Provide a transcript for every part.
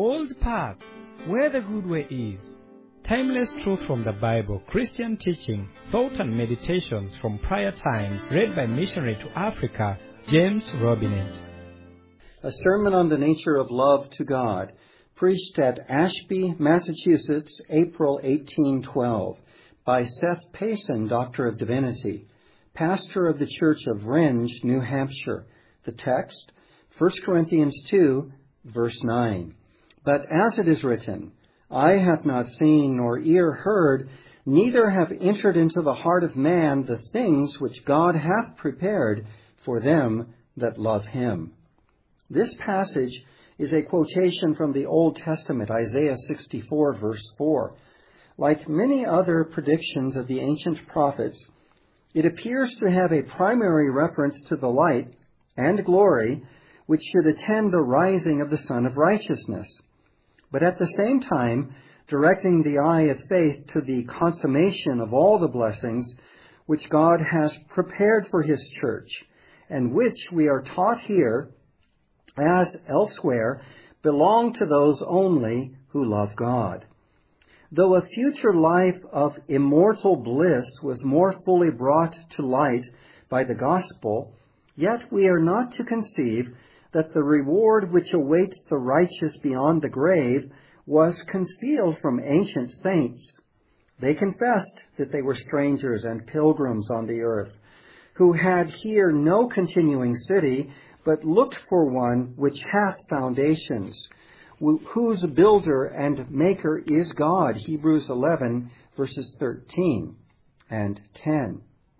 old paths where the good way is. Timeless truth from the Bible, Christian teaching, thought and meditations from prior times, read by missionary to Africa, James Robinet. A sermon on the nature of love to God, preached at Ashby, Massachusetts, April 1812, by Seth Payson, Doctor of Divinity, pastor of the Church of Rindge, New Hampshire. The text, 1 Corinthians 2, verse 9. But as it is written, Eye hath not seen, nor ear heard, neither have entered into the heart of man the things which God hath prepared for them that love him. This passage is a quotation from the Old Testament, Isaiah 64, verse 4. Like many other predictions of the ancient prophets, it appears to have a primary reference to the light and glory which should attend the rising of the Son of Righteousness, but at the same time directing the eye of faith to the consummation of all the blessings which God has prepared for his church, and which we are taught here, as elsewhere, belong to those only who love God. Though a future life of immortal bliss was more fully brought to light by the gospel, yet we are not to conceive that the reward which awaits the righteous beyond the grave was concealed from ancient saints. They confessed that they were strangers and pilgrims on the earth, who had here no continuing city, but looked for one which hath foundations, whose builder and maker is God. Hebrews 11, verses 13 and 10.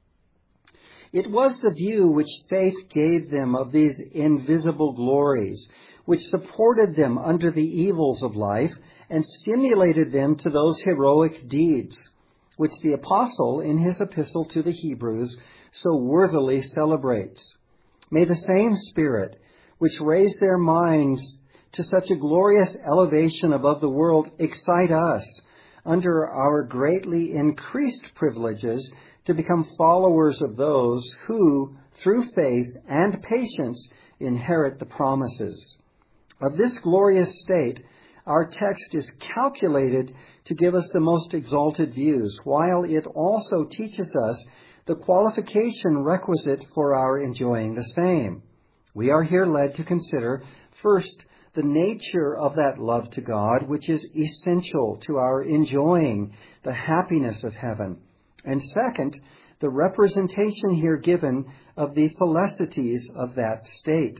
It was the view which faith gave them of these invisible glories, which supported them under the evils of life and stimulated them to those heroic deeds, which the apostle in his epistle to the Hebrews so worthily celebrates. May the same Spirit which raised their minds to such a glorious elevation above the world excite us, under our greatly increased privileges, to become followers of those who, through faith and patience, inherit the promises. Of this glorious state, our text is calculated to give us the most exalted views, while it also teaches us the qualification requisite for our enjoying the same. We are here led to consider, first, the nature of that love to God, which is essential to our enjoying the happiness of heaven. And second, the representation here given of the felicities of that state.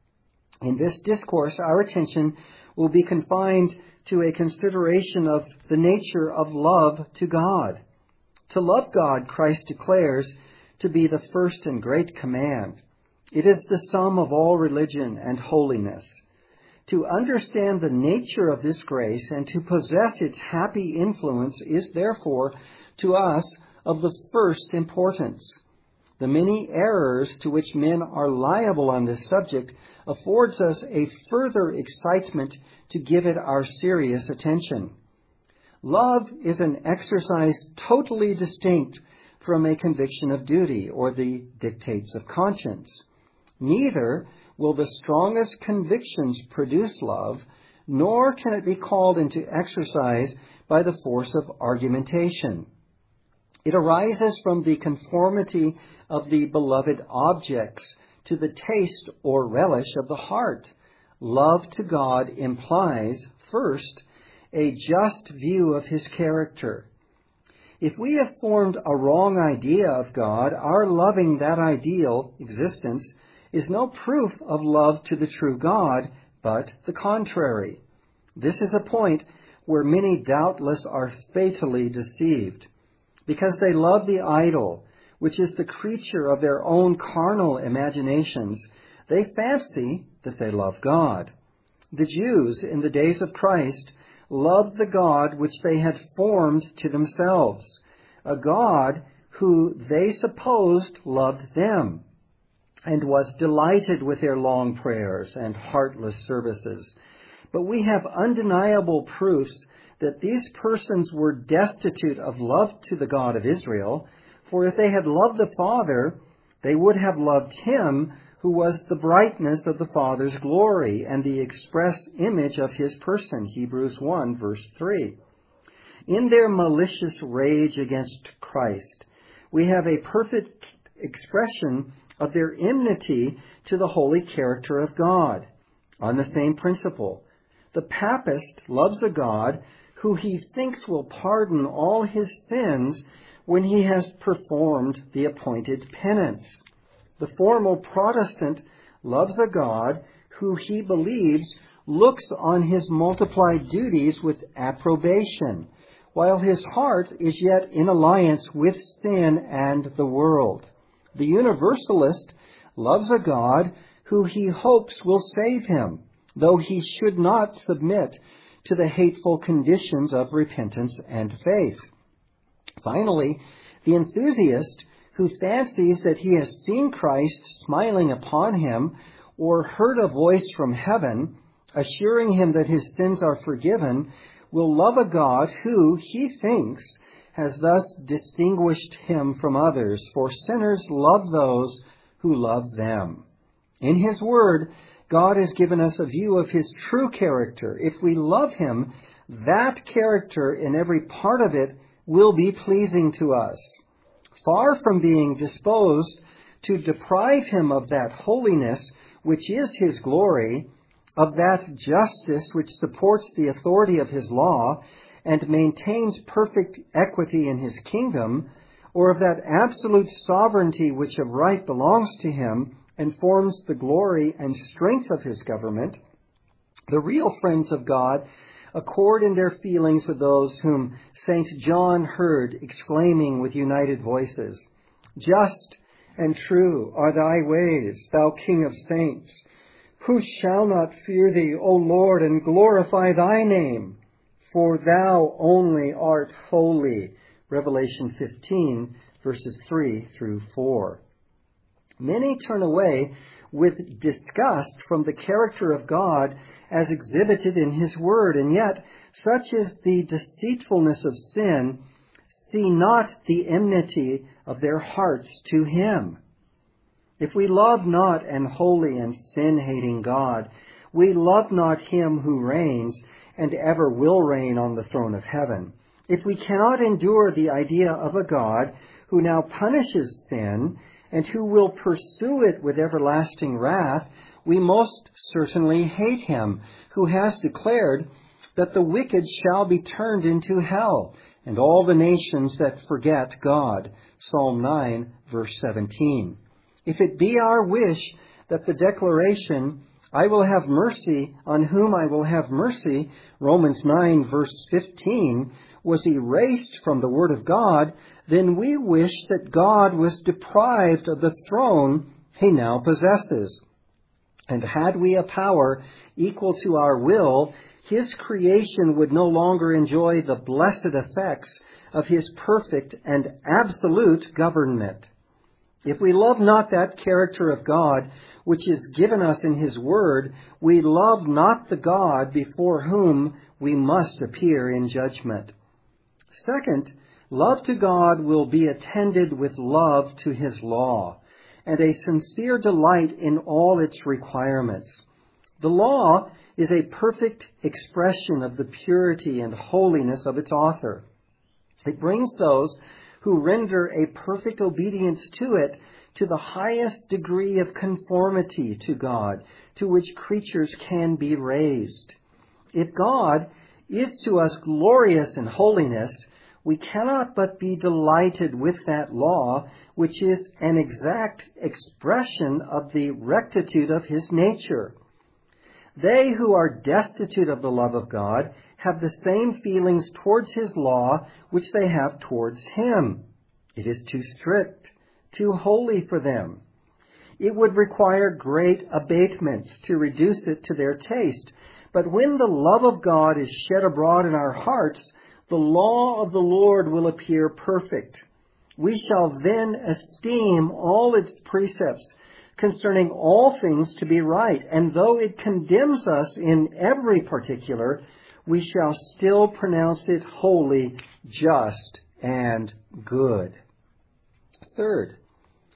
In this discourse, our attention will be confined to a consideration of the nature of love to God. To love God, Christ declares to be the first and great command. It is the sum of all religion and holiness. To understand the nature of this grace and to possess its happy influence is therefore, to us, of the first importance. The many errors to which men are liable on this subject affords us a further excitement to give it our serious attention. Love is an exercise totally distinct from a conviction of duty or the dictates of conscience. Neither will the strongest convictions produce love, nor can it be called into exercise by the force of argumentation. It arises from the conformity of the beloved objects to the taste or relish of the heart. Love to God implies, first, a just view of his character. If we have formed a wrong idea of God, our loving that ideal existence is no proof of love to the true God, but the contrary. This is a point where many doubtless are fatally deceived, because they love the idol, which is the creature of their own carnal imaginations. They fancy that they love God. The Jews in the days of Christ loved the God which they had formed to themselves, a God who they supposed loved them, and was delighted with their long prayers and heartless services. But we have undeniable proofs that these persons were destitute of love to the God of Israel, for if they had loved the Father, they would have loved him who was the brightness of the Father's glory and the express image of his person, Hebrews 1, verse 3. In their malicious rage against Christ, we have a perfect expression of their enmity to the holy character of God. On the same principle, the papist loves a God who he thinks will pardon all his sins when he has performed the appointed penance. The formal Protestant loves a God who he believes looks on his multiplied duties with approbation, while his heart is yet in alliance with sin and the world. The Universalist loves a God who he hopes will save him, though he should not submit to the hateful conditions of repentance and faith. Finally, the enthusiast who fancies that he has seen Christ smiling upon him or heard a voice from heaven assuring him that his sins are forgiven will love a God who, he thinks, has thus distinguished him from others, for sinners love those who love them. In his word, God has given us a view of his true character. If we love him, that character in every part of it will be pleasing to us. Far from being disposed to deprive him of that holiness which is his glory, of that justice which supports the authority of his law and maintains perfect equity in his kingdom, or of that absolute sovereignty which of right belongs to him and forms the glory and strength of his government, the real friends of God accord in their feelings with those whom St. John heard exclaiming with united voices, "Just and true are thy ways, thou King of saints. Who shall not fear thee, O Lord, and glorify thy name? For thou only art holy." Revelation 15, verses 3 through 4. Many turn away with disgust from the character of God as exhibited in his word, and yet, such is the deceitfulness of sin, see not the enmity of their hearts to him. If we love not an holy and sin-hating God, we love not him who reigns and ever will reign on the throne of heaven. If we cannot endure the idea of a God who now punishes sin and who will pursue it with everlasting wrath, we most certainly hate him, who has declared that the wicked shall be turned into hell, and all the nations that forget God. Psalm 9, verse 17. If it be our wish that the declaration, "I will have mercy on whom I will have mercy," Romans 9, verse 15, was erased from the Word of God, then we wish that God was deprived of the throne he now possesses. And had we a power equal to our will, his creation would no longer enjoy the blessed effects of his perfect and absolute government. If we love not that character of God which is given us in his word, we love not the God before whom we must appear in judgment. Second, love to God will be attended with love to his law and a sincere delight in all its requirements. The law is a perfect expression of the purity and holiness of its author. It brings those who render a perfect obedience to it to the highest degree of conformity to God, to which creatures can be raised. If God is to us glorious in holiness, we cannot but be delighted with that law, which is an exact expression of the rectitude of his nature. They who are destitute of the love of God have the same feelings towards his law which they have towards him. It is too strict, too holy for them. It would require great abatements to reduce it to their taste. But when the love of God is shed abroad in our hearts, the law of the Lord will appear perfect. We shall then esteem all its precepts concerning all things to be right, and though it condemns us in every particular, we shall still pronounce it holy, just, and good. Third,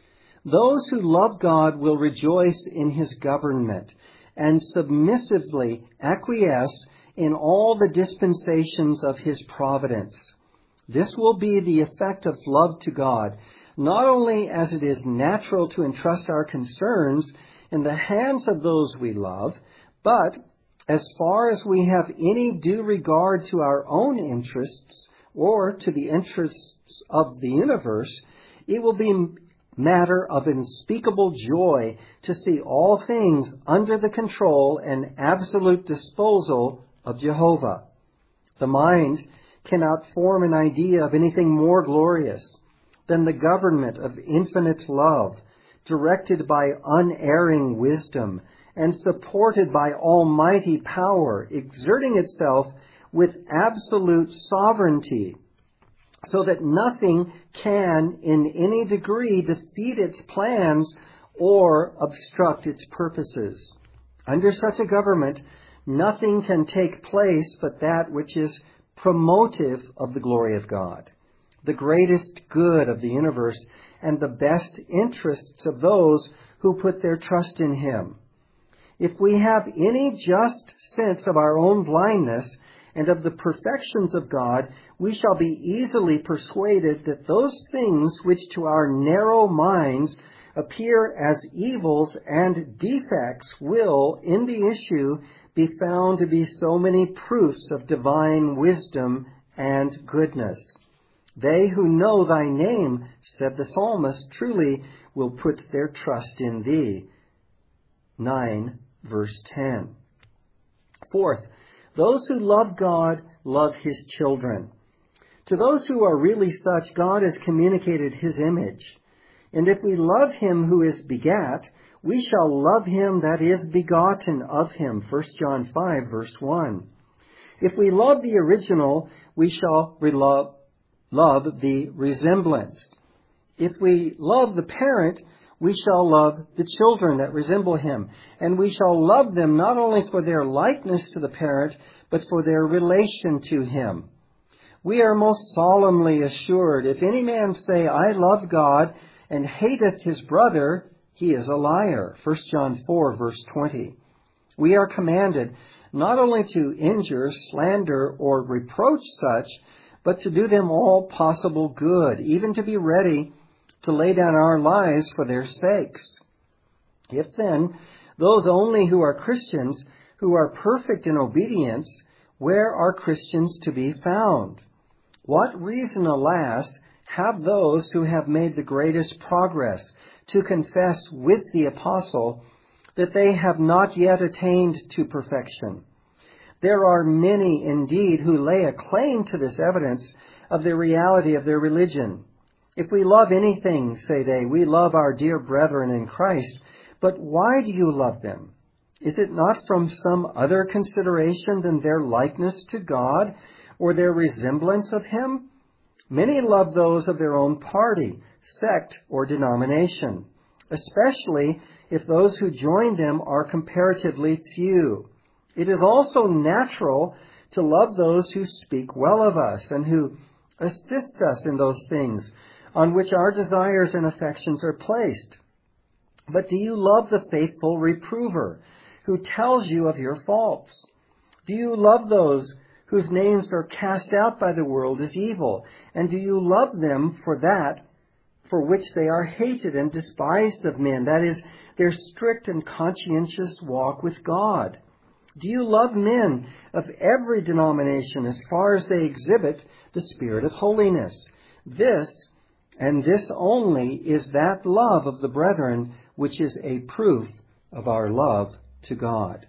Those who love God will rejoice in his government and submissively acquiesce in all the dispensations of his providence. This will be the effect of love to God, not only as it is natural to entrust our concerns in the hands of those we love, but as far as we have any due regard to our own interests or to the interests of the universe, it will be matter of unspeakable joy to see all things under the control and absolute disposal of Jehovah. The mind cannot form an idea of anything more glorious than the government of infinite love, directed by unerring wisdom and supported by almighty power, exerting itself with absolute sovereignty, so that nothing can in any degree defeat its plans or obstruct its purposes. Under such a government, nothing can take place but that which is promotive of the glory of God, the greatest good of the universe, and the best interests of those who put their trust in him. If we have any just sense of our own blindness and of the perfections of God, we shall be easily persuaded that those things which to our narrow minds appear as evils and defects will, in the issue, be found to be so many proofs of divine wisdom and goodness. They who know thy name, said the psalmist, truly will put their trust in thee. 9, verse 10. Fourth, those who love God love his children. To those who are really such, God has communicated his image. And if we love him who is begat, we shall love him that is begotten of him. 1 John 5, verse 1. If we love the original, we shall love the resemblance. If we love the parent, we shall love the children that resemble him. And we shall love them not only for their likeness to the parent, but for their relation to him. We are most solemnly assured, if any man say, I love God, and hateth his brother, he is a liar. 1 John 4, verse 20. We are commanded not only to injure, slander, or reproach such, but to do them all possible good, even to be ready to lay down our lives for their sakes. If then, those only who are Christians, who are perfect in obedience, where are Christians to be found? What reason, alas, have those who have made the greatest progress to confess with the apostle that they have not yet attained to perfection? There are many indeed who lay a claim to this evidence of the reality of their religion. If we love anything, say they, we love our dear brethren in Christ. But why do you love them? Is it not from some other consideration than their likeness to God or their resemblance of him? Many love those of their own party, sect, or denomination, especially if those who join them are comparatively few. It is also natural to love those who speak well of us and who assist us in those things on which our desires and affections are placed. But do you love the faithful reprover who tells you of your faults? Do you love those whose names are cast out by the world as evil? And do you love them for that for which they are hated and despised of men? That is, their strict and conscientious walk with God. Do you love men of every denomination as far as they exhibit the spirit of holiness? This, and this only, is that love of the brethren which is a proof of our love to God.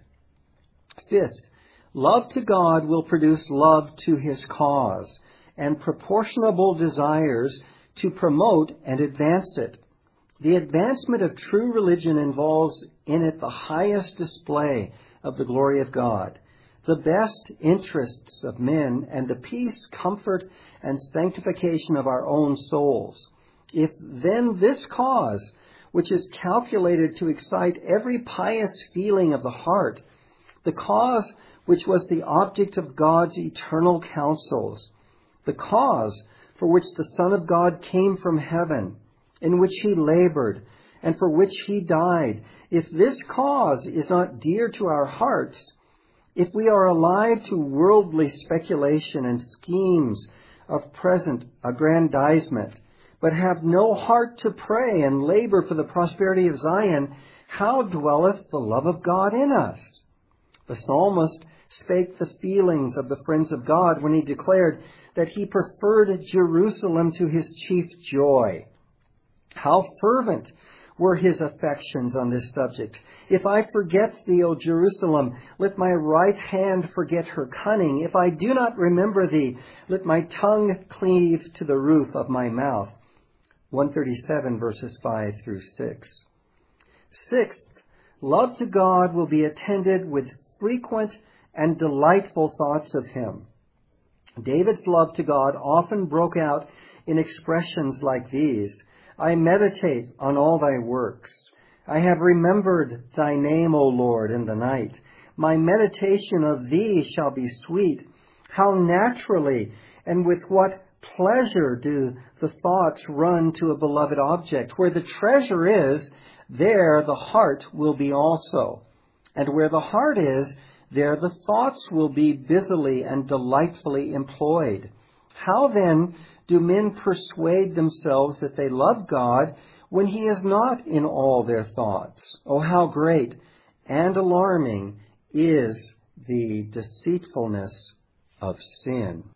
Fifth, love to God will produce love to his cause and proportionable desires to promote and advance it. The advancement of true religion involves in it the highest display of the glory of God, the best interests of men, and the peace, comfort, and sanctification of our own souls. If then this cause, which is calculated to excite every pious feeling of the heart, the cause which was the object of God's eternal counsels, the cause for which the Son of God came from heaven, in which he labored, and for which he died, if this cause is not dear to our hearts, if we are alive to worldly speculation and schemes of present aggrandizement, but have no heart to pray and labor for the prosperity of Zion, how dwelleth the love of God in us? The psalmist spake the feelings of the friends of God when he declared that he preferred Jerusalem to his chief joy. How fervent were his affections on this subject. If I forget thee, O Jerusalem, let my right hand forget her cunning. If I do not remember thee, let my tongue cleave to the roof of my mouth. 137 verses 5 through 6. Sixth, love to God will be attended with frequent and delightful thoughts of him. David's love to God often broke out in expressions like these: I meditate on all thy works. I have remembered thy name, O Lord, in the night. My meditation of thee shall be sweet. How naturally and with what pleasure do the thoughts run to a beloved object. Where the treasure is, there the heart will be also. And where the heart is, there the thoughts will be busily and delightfully employed. How then do men persuade themselves that they love God when he is not in all their thoughts? Oh, how great and alarming is the deceitfulness of sin.